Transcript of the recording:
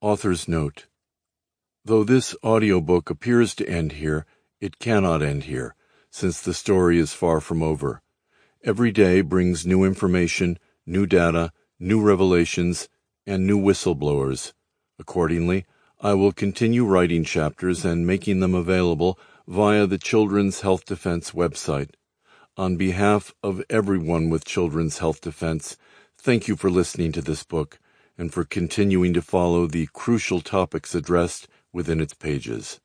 Author's Note: though this audiobook appears to end here, it cannot end here, since the story is far from over. Every day brings new information, new data, new revelations, and new whistleblowers. Accordingly, I will continue writing chapters and making them available via the Children's Health Defense website. On behalf of everyone with Children's Health Defense, thank you for listening to this book and for continuing to follow the crucial topics addressed within its pages.